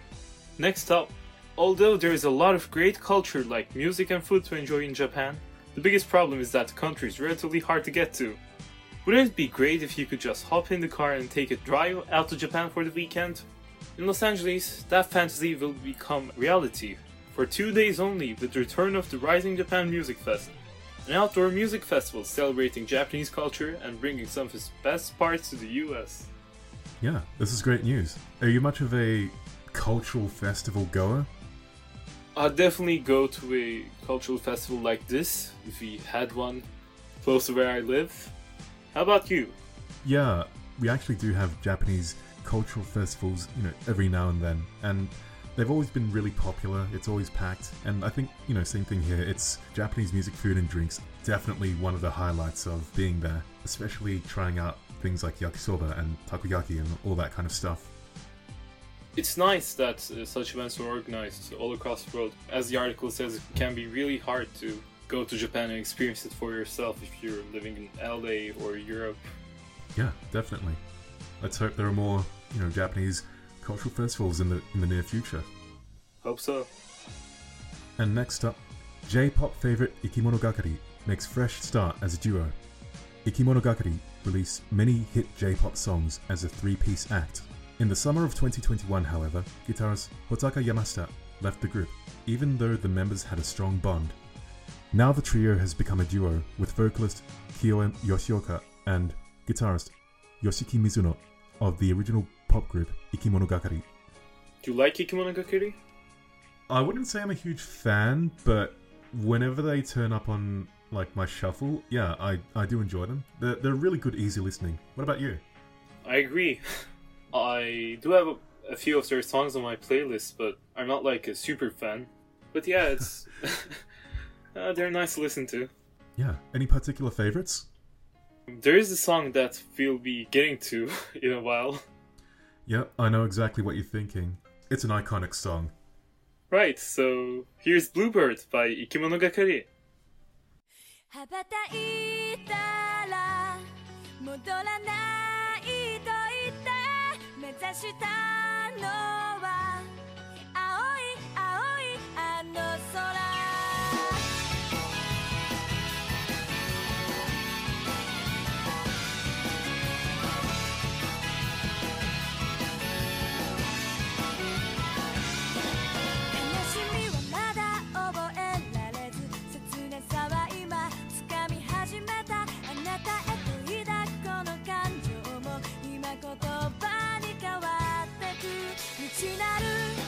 Next up, although there is a lot of great culture like music and food to enjoy in Japan, the biggest problem is that the country is relatively hard to get to. Wouldn't it be great if you could just hop in the car and take a drive out to Japan for the weekend? In Los Angeles, that fantasy will become reality. For two days only, with the return of the Rising Japan Music Fest, an outdoor music festival celebrating Japanese culture and bringing some of its best parts to the U S. Yeah, this is great news. Are you much of a cultural festival goer? I'd definitely go to a cultural festival like this, if we had one close to where I live. How about you? Yeah, we actually do have Japanese cultural festivals, you know, every now and then, and they've always been really popular. It's always packed, and I think, you know, same thing here. It's Japanese music, food and drinks, definitely one of the highlights of being there, especially trying out things like yakisoba and takoyaki and all that kind of stuff. It's nice that uh, such events are organized all across the world. As the article says, it can be really hard to go to Japan and experience it for yourself if you're living in L A or Europe. Yeah, definitely. Let's hope there are more, you know, Japanese cultural festivals in the in the near future. Hope so. And next up, J-pop favorite Ikimonogakari makes fresh start as a duo. Ikimonogakari released many hit J-pop songs as a three-piece act. In the summer of twenty twenty-one, however, guitarist Hotaka Yamashita left the group, even though the members had a strong bond. Now the trio has become a duo with vocalist Kyo Yoshioka and guitarist Yoshiki Mizuno of the original pop group Ikimonogakari. Do you like Ikimonogakari? I wouldn't say I'm a huge fan, but whenever they turn up on like my shuffle, yeah, I, I do enjoy them. They're, they're really good, easy listening. What about you? I agree. I do have a, a few of their songs on my playlist, but I'm not like a super fan. But yeah, it's uh, they're nice to listen to. Yeah. Any particular favorites? There is a song that we'll be getting to in a while. Yeah, I know exactly what you're thinking. It's an iconic song. Right, so here's Bluebird by Ikimonogakari. 羽ばたいたら戻らないと言って目指したのは青い青いあの空悲しみはまだ覚えられず切なさは今掴み始めたあなたへと抱くこの感情も今言葉に変わってく未知なる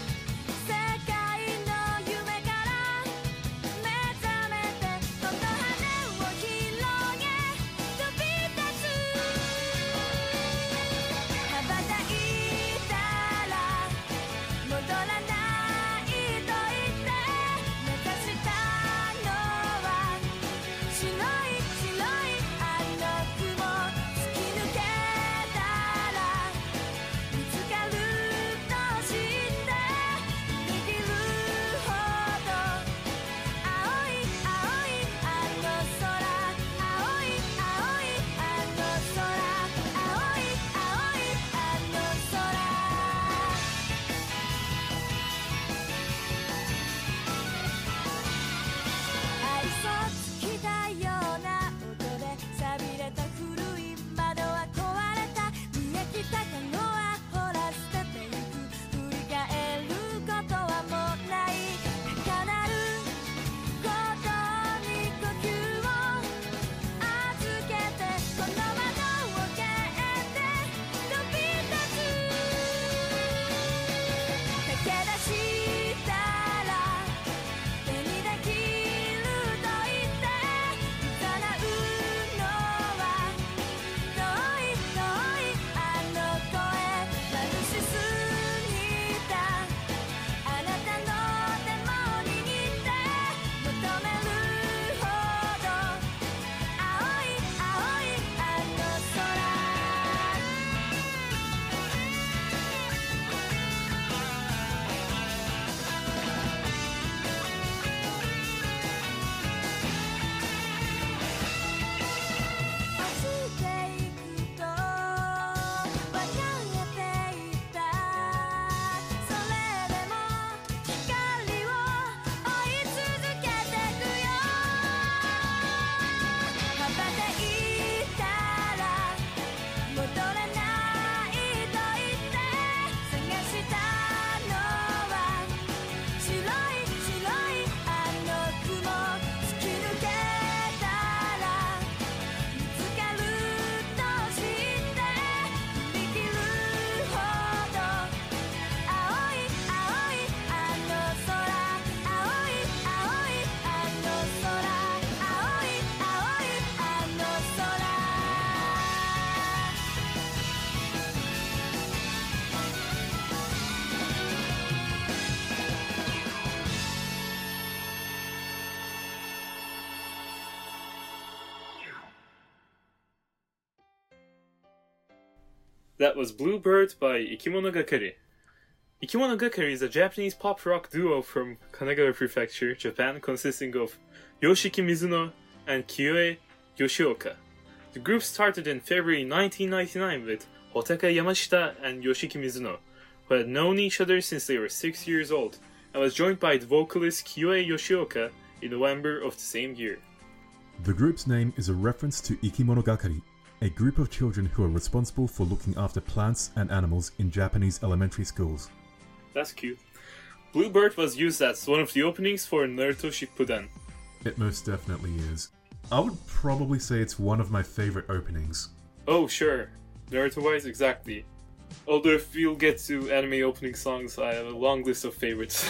That was Bluebird by Ikimonogakari. Ikimonogakari is a Japanese pop rock duo from Kanagawa Prefecture, Japan, consisting of Yoshiki Mizuno and Kyoe Yoshioka. The group started in February nineteen ninety-nine with Hotaka Yamashita and Yoshiki Mizuno, who had known each other since they were six years old, and was joined by the vocalist Kyoe Yoshioka in November of the same year. The group's name is a reference to Ikimonogakari, a group of children who are responsible for looking after plants and animals in Japanese elementary schools. That's cute. Bluebird was used as one of the openings for Naruto Shippuden. It most definitely is. I would probably say it's one of my favorite openings. Oh, sure. Naruto-wise, exactly. Although if we'll get to anime opening songs, I have a long list of favorites.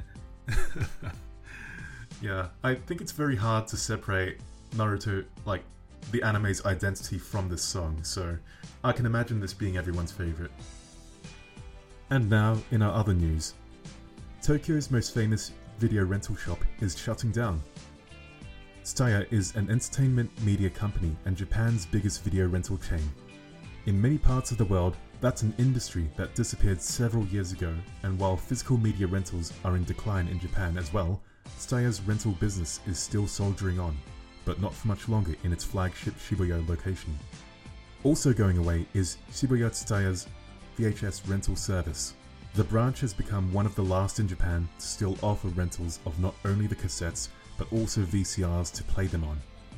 Yeah, I think it's very hard to separate Naruto, like, the anime's identity from this song, so I can imagine this being everyone's favorite. And now, in our other news, Tokyo's most famous video rental shop is shutting down. Tsutaya is an entertainment media company and Japan's biggest video rental chain. In many parts of the world, that's an industry that disappeared several years ago, and while physical media rentals are in decline in Japan as well, Tsutaya's rental business is still soldiering on, but not for much longer in its flagship Shibuya location. Also going away is Shibuya Tsutaya's V H S rental service. The branch has become one of the last in Japan to still offer rentals of not only the cassettes, but also V C Rs to play them on.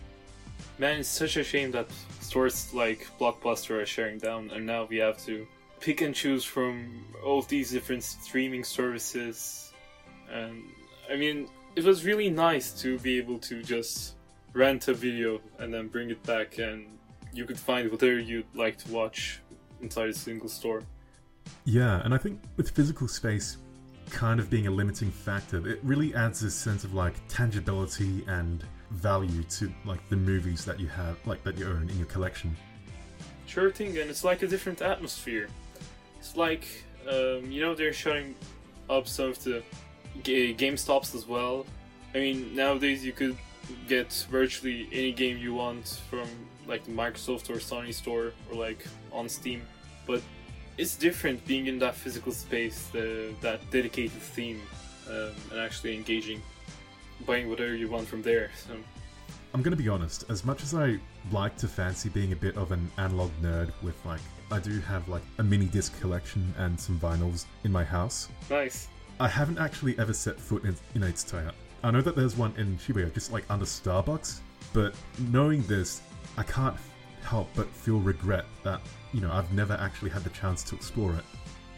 Man, it's such a shame that stores like Blockbuster are shutting down, and now we have to pick and choose from all of these different streaming services. And I mean, it was really nice to be able to just rent a video and then bring it back, and you could find whatever you'd like to watch inside a single store. Yeah, and I think with physical space kind of being a limiting factor, it really adds this sense of like tangibility and value to like the movies that you have, like that you own in your collection. Sure thing, and it's like a different atmosphere. It's like, um, you know, they're shutting up some of the G- GameStops as well. I mean, nowadays you could get virtually any game you want from like the Microsoft or Sony store or like on Steam, but it's different being in that physical space, the, that dedicated theme, um, and actually engaging, buying whatever you want from there. So. I'm gonna be honest, as much as I like to fancy being a bit of an analog nerd with like, I do have like a mini disc collection and some vinyls in my house. Nice. I haven't actually ever set foot in, in a Tsutaya. I know that there's one in Shibuya, just like under Starbucks, but knowing this, I can't help but feel regret that, you know, I've never actually had the chance to explore it.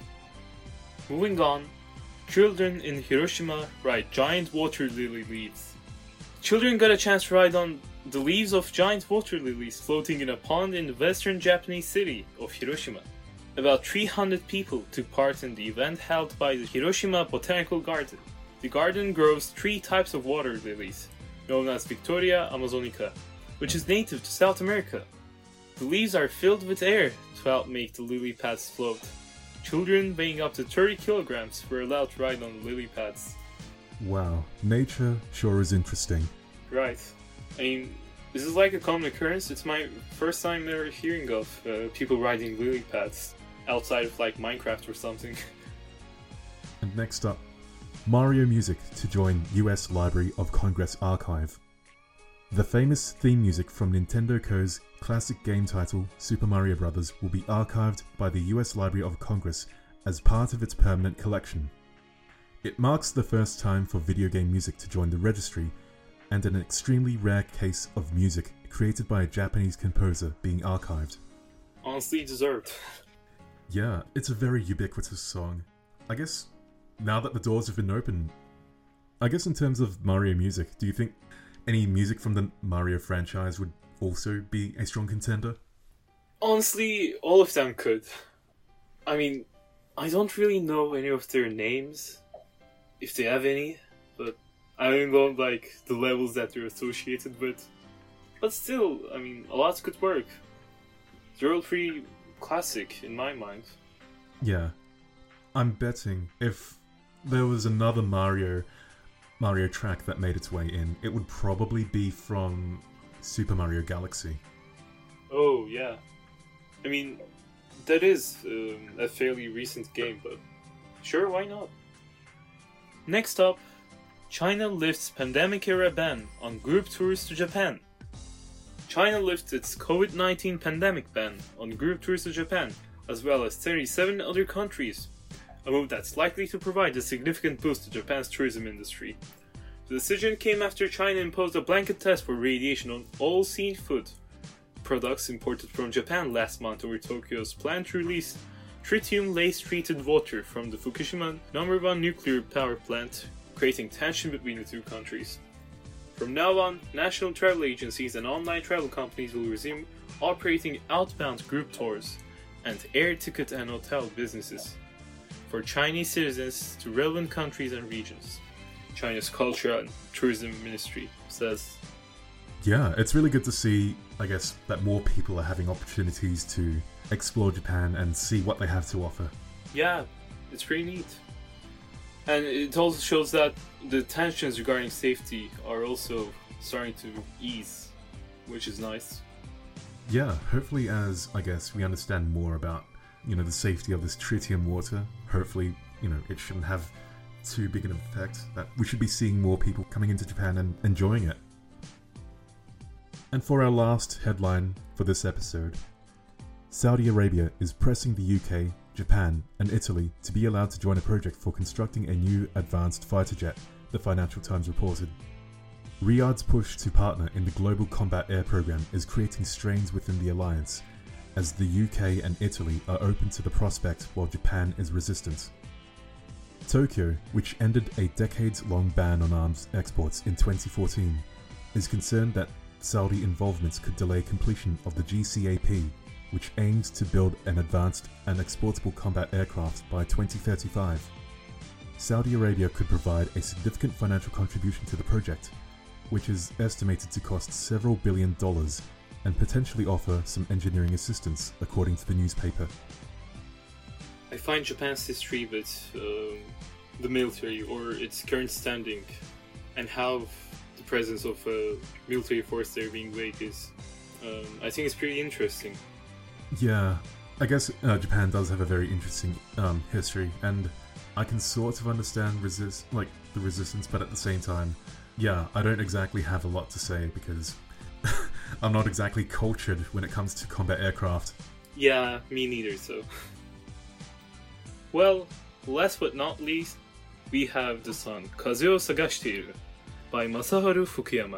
Moving on, children in Hiroshima ride giant water lily leaves. Children got a chance to ride on the leaves of giant water lilies floating in a pond in the western Japanese city of Hiroshima. About three hundred people took part in the event held by the Hiroshima Botanical Garden. The garden grows three types of water lilies, known as Victoria amazonica, which is native to South America. The leaves are filled with air to help make the lily pads float. Children weighing up to thirty kilograms were allowed to ride on the lily pads. Wow, nature sure is interesting. Right. I mean, this is like a common occurrence. It's my first time ever hearing of uh, people riding lily pads outside of like Minecraft or something. And next up, Mario music to join U S Library of Congress archive. The famous theme music from Nintendo Co's classic game title Super Mario Bros. Will be archived by the U S Library of Congress as part of its permanent collection. It marks the first time for video game music to join the registry, and an extremely rare case of music created by a Japanese composer being archived. Honestly deserved. Yeah, it's a very ubiquitous song. I guess now that the doors have been opened, I guess in terms of Mario music, do you think any music from the Mario franchise would also be a strong contender? Honestly, all of them could. I mean, I don't really know any of their names, if they have any, but I don't know like the levels that they're associated with. But still, I mean, a lot could work. They're all pretty classic in my mind. Yeah. I'm betting if there was another Mario Mario track that made its way in, it would probably be from Super Mario Galaxy. Oh, yeah. I mean, that is um, a fairly recent game, but sure, why not? Next up, China lifts pandemic-era ban on group tours to Japan. China lifts its COVID nineteen pandemic ban on group tours to Japan, as well as thirty-seven other countries, a move that's likely to provide a significant boost to Japan's tourism industry. The decision came after China imposed a blanket test for radiation on all seafood products imported from Japan last month over Tokyo's plan to release tritium-lace-treated water from the Fukushima number one nuclear power plant, creating tension between the two countries. From now on, national travel agencies and online travel companies will resume operating outbound group tours and air ticket and hotel businesses for Chinese citizens to relevant countries and regions, China's Culture and Tourism Ministry says. Yeah, it's really good to see, I guess, that more people are having opportunities to explore Japan and see what they have to offer. Yeah, it's pretty neat. And it also shows that the tensions regarding safety are also starting to ease, which is nice. Yeah, hopefully as, I guess, we understand more about, you know, the safety of this tritium water, hopefully, you know, it shouldn't have too big an effect, that we should be seeing more people coming into Japan and enjoying it. And for our last headline for this episode, Saudi Arabia is pressing the U K, Japan and Italy to be allowed to join a project for constructing a new advanced fighter jet, the Financial Times reported. Riyadh's push to partner in the Global Combat Air Programme is creating strains within the alliance, as the U K and Italy are open to the prospect while Japan is resistant. Tokyo, which ended a decades-long ban on arms exports in twenty fourteen, is concerned that Saudi involvement could delay completion of the G C A P, which aims to build an advanced and exportable combat aircraft by twenty thirty-five. Saudi Arabia could provide a significant financial contribution to the project, which is estimated to cost several billion dollars, and potentially offer some engineering assistance, according to the newspaper. I find Japan's history with um, the military, or its current standing, and how the presence of a military force there being vague is, um, I think it's pretty interesting. Yeah, I guess uh, Japan does have a very interesting um, history, and I can sort of understand resist like the resistance, but at the same time, yeah, I don't exactly have a lot to say because I'm not exactly cultured when it comes to combat aircraft. Yeah, me neither, so. Well, last but not least, we have the song Kaze o Sagashiteiru by Masaharu Fukuyama.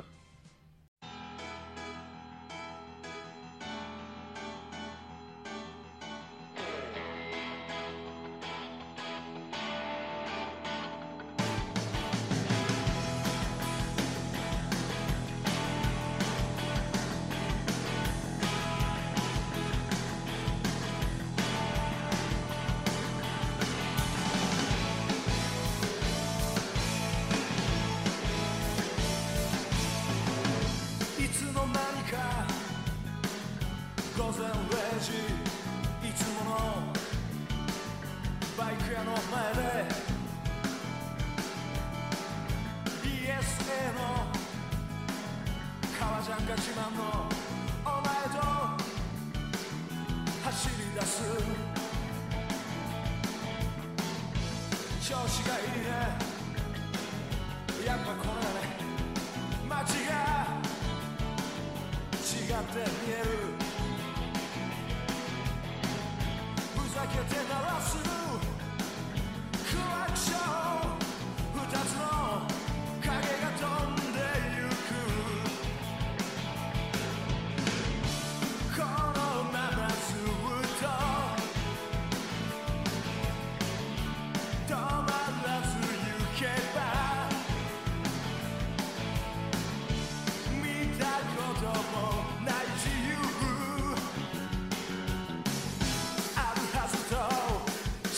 「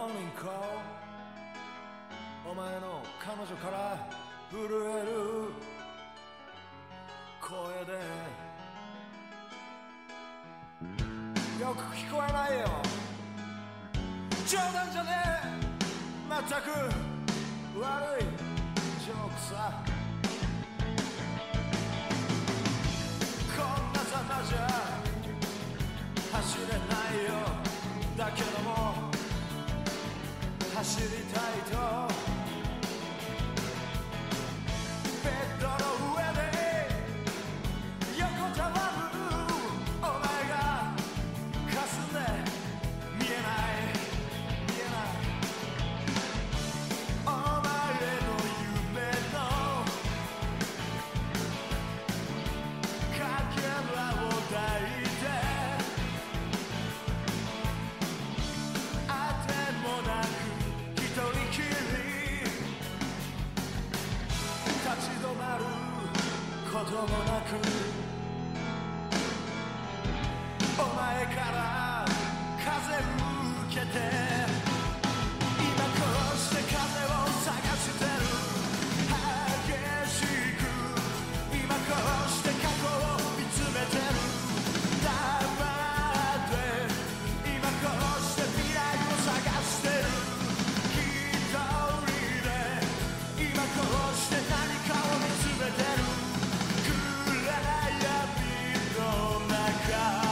morning call お前の彼女から震える声でよく聞こえないよ冗談じゃねえ全く悪いジョークさこんなざまじゃ走れないよだけども走りたいとベッドの上で横たわるお前が霞んで見えない見えないお前の夢のかけらを抱いてあてもなく一人きり立ち止まることもなくお前から風受けて今こうして風を探してる激しく今こうして過去を見つめてる黙って今こうして未来を探してる一人で今こうして何かを見つめてる暗闇の中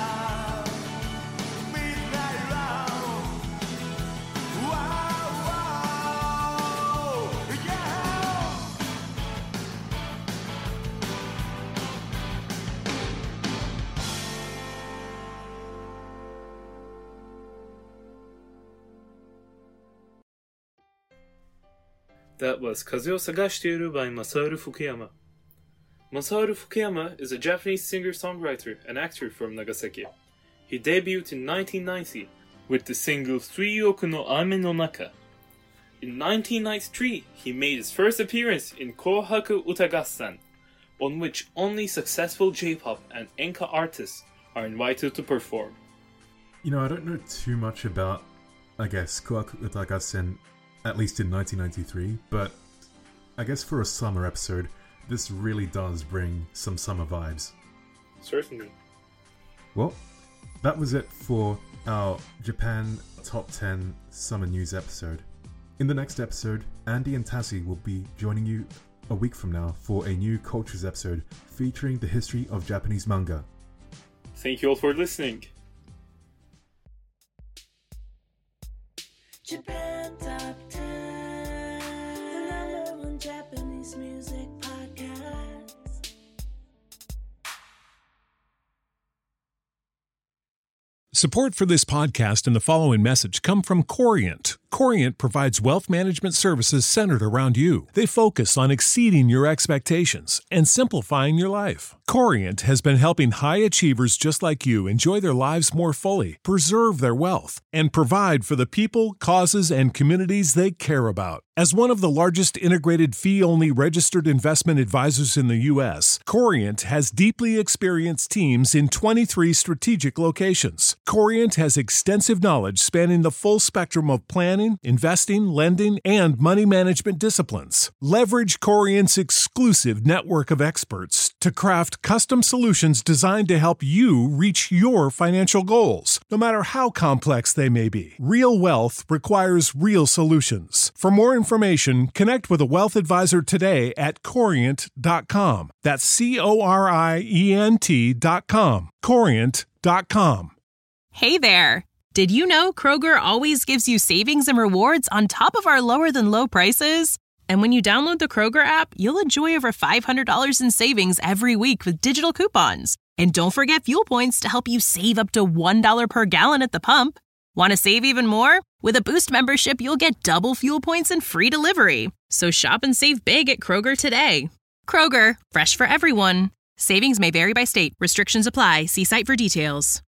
That was Kazuo Sagashiteru by Masaharu Fukuyama. Masaharu Fukuyama is a Japanese singer-songwriter and actor from Nagasaki. He debuted in nineteen ninety with the single Suioku no Ame no Naka. In nineteen ninety-three, he made his first appearance in Kohaku Utagassan, on which only successful J-pop and enka artists are invited to perform. You know, I don't know too much about, I guess, Kohaku Utagassan, at least in nineteen ninety-three, but I guess for a summer episode, this really does bring some summer vibes. Certainly. Well, that was it for our Japan Top ten Summer News episode. In the next episode, Andy and Tassie will be joining you a week from now for a new Cultures episode featuring the history of Japanese manga. Thank you all for listening. Japan Top ten, the number one Japanese music podcast. Support for this podcast and the following message come from Corient. Corient provides wealth management services centered around you. They focus on exceeding your expectations and simplifying your life. Corient has been helping high achievers just like you enjoy their lives more fully, preserve their wealth, and provide for the people, causes, and communities they care about. As one of the largest integrated fee-only registered investment advisors in the U S, Corient has deeply experienced teams in twenty-three strategic locations. Corient has extensive knowledge spanning the full spectrum of planning, investing, lending, and money management disciplines. Leverage Corient's exclusive network of experts to craft custom solutions designed to help you reach your financial goals, no matter how complex they may be. Real wealth requires real solutions. For more information, connect with a wealth advisor today at corient dot com. That's C O R I E N T dot com. corient dot com. Hey there! Did you know Kroger always gives you savings and rewards on top of our lower-than-low prices? And when you download the Kroger app, you'll enjoy over five hundred dollars in savings every week with digital coupons. And don't forget fuel points to help you save up to one dollar per gallon at the pump. Want to save even more? With a Boost membership, you'll get double fuel points and free delivery. So shop and save big at Kroger today. Kroger, fresh for everyone. Savings may vary by state. Restrictions apply. See site for details.